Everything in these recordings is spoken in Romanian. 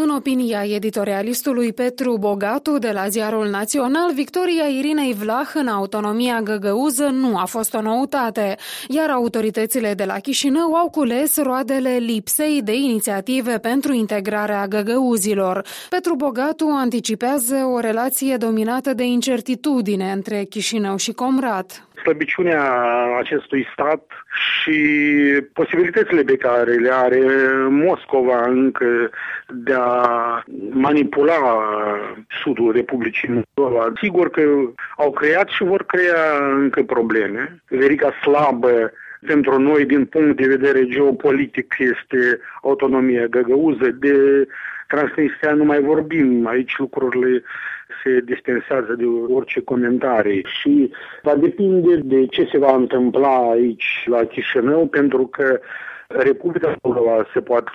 În opinia editorialistului Petru Bogatu de la Ziarul Național, victoria Irinei Vlah în autonomia găgăuză nu a fost o noutate, iar autoritățile de la Chișinău au cules roadele lipsei de inițiative pentru integrarea găgăuzilor. Petru Bogatu anticipează o relație dominată de incertitudine între Chișinău și Comrat. Slăbiciunea acestui stat și posibilitățile pe care le are Moscova încă de a manipula sudul Republicii Moldova. Sigur că au creat și vor crea încă probleme. Veriga slabă pentru noi din punct de vedere geopolitic este autonomia găgăuză. De Transnistria nu mai vorbim, aici lucrurile se dispensează de orice comentarii și va depinde de ce se va întâmpla aici la Chișinău, pentru că Republica Moldova se poate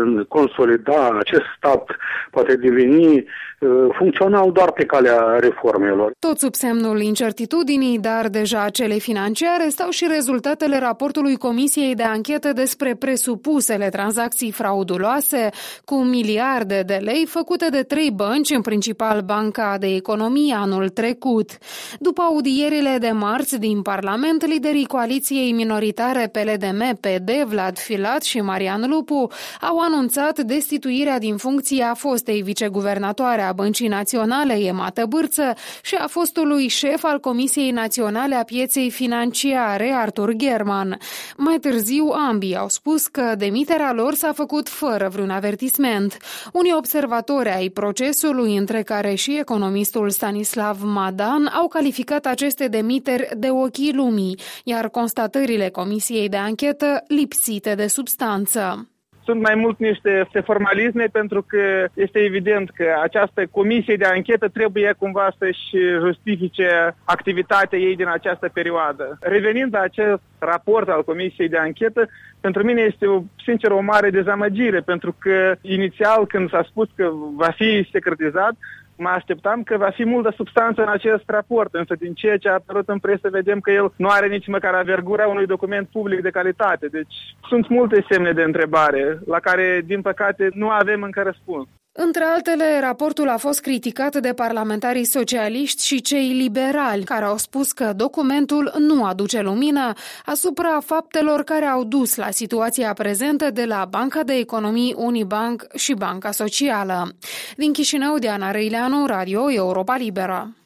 consolida, acest stat poate deveni funcțional doar pe calea reformelor. Tot sub semnul incertitudinii, dar deja cele financiare, stau și rezultatele raportului Comisiei de Anchetă despre presupusele tranzacții frauduloase cu miliarde de lei făcute de 3 bănci, în principal Banca de Economie, anul trecut. După audierile de marți din Parlament, liderii coaliției minoritare PLDM-PD, Vlad Filat și Marian Lupu, au anunțat destituirea din funcție a fostei viceguvernatoare a Băncii Naționale, Emma Tăbârță, și a fostului șef al Comisiei Naționale a Pieței Financiare, Artur German. Mai târziu, ambii au spus că demiterea lor s-a făcut fără vreun avertisment. Unii observatori ai procesului, între care și economistul Stanislav Madan, au calificat aceste demiteri de ochii lumii, iar constatările Comisiei de Anchetă lipsite de substanță. Sunt mai mult niște formalisme, pentru că este evident că această comisie de anchetă trebuie cumva să-și justifice activitatea ei din această perioadă. Revenind la acest raport al comisiei de anchetă, pentru mine este sincer o mare dezamăgire, pentru că inițial când s-a spus că va fi secretizat, mă așteptam că va fi multă substanță în acest raport, însă din ceea ce a apărut în presă vedem că el nu are nici măcar avergura unui document public de calitate. Deci sunt multe semne de întrebare la care, din păcate, nu avem încă răspuns. Între altele, raportul a fost criticat de parlamentarii socialiști și cei liberali, care au spus că documentul nu aduce lumină asupra faptelor care au dus la situația prezentă de la Banca de Economii Unibank și Banca Socială. Din Chișinău, Diana Răileanu, Radio Europa Liberă.